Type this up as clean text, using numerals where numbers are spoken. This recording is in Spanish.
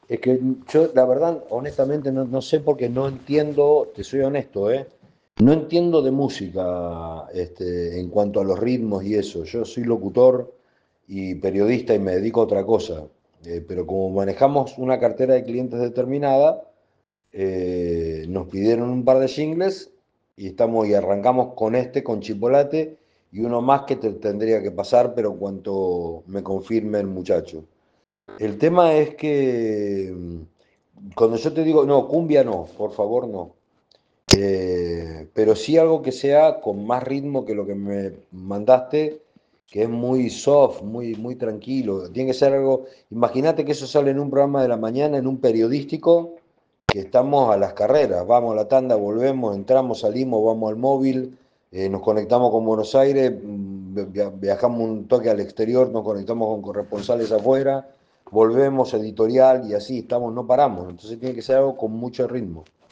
Es que yo, la verdad, honestamente, no sé porque no entiendo, te soy honesto, ¿eh? No entiendo de música, en cuanto a los ritmos y eso. Yo soy locutor y periodista y me dedico a otra cosa. Pero como manejamos una cartera de clientes determinada, nos pidieron un par de jingles y arrancamos con con Chipolate y uno más que te tendría que pasar, pero en cuanto me confirme el muchacho. El tema es que cuando yo te digo, no, cumbia no, por favor no. Pero sí algo que sea con más ritmo que lo que me mandaste, que es muy soft, muy tranquilo. Tiene que ser algo, imagínate que eso sale en un programa de la mañana, en un periodístico, que estamos a las carreras, vamos a la tanda, volvemos, entramos, salimos, vamos al móvil, nos conectamos con Buenos Aires, viajamos un toque al exterior, nos conectamos con corresponsales afuera, volvemos editorial y así estamos, no paramos. Entonces tiene que ser algo con mucho ritmo.